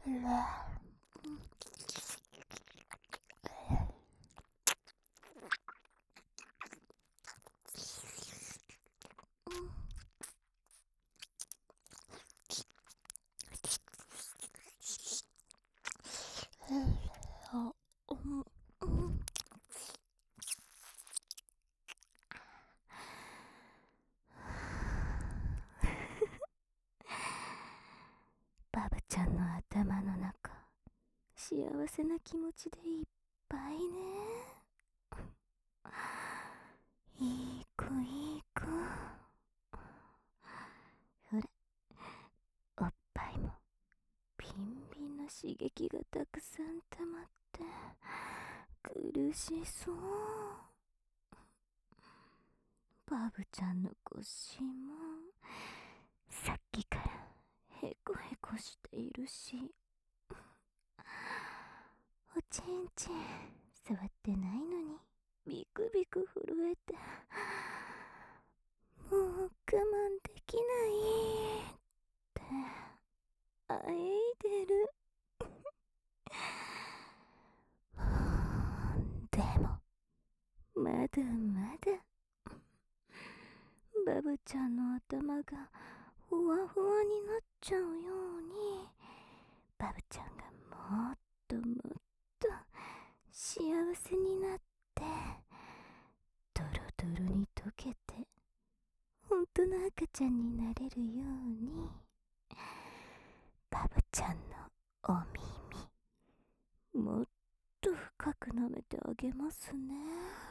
バブちゃんの頭の中、幸せな気持ちでいっぱいね。いい子いい子。ほら、おっぱいもビンビンの刺激がたくさん溜まって苦しそう。バブちゃんの腰もさっきからヘコヘコしているし、おちんちん触ってないのにビクビク震えて、もう我慢できないってあえいでる。でもまだまだバブちゃんの頭がふわふわになっちゃうように、バブちゃんがもっともっと幸せになってドロドロに溶けて本当の赤ちゃんになれるように、バブちゃんのお耳もっと深く舐めてあげますね。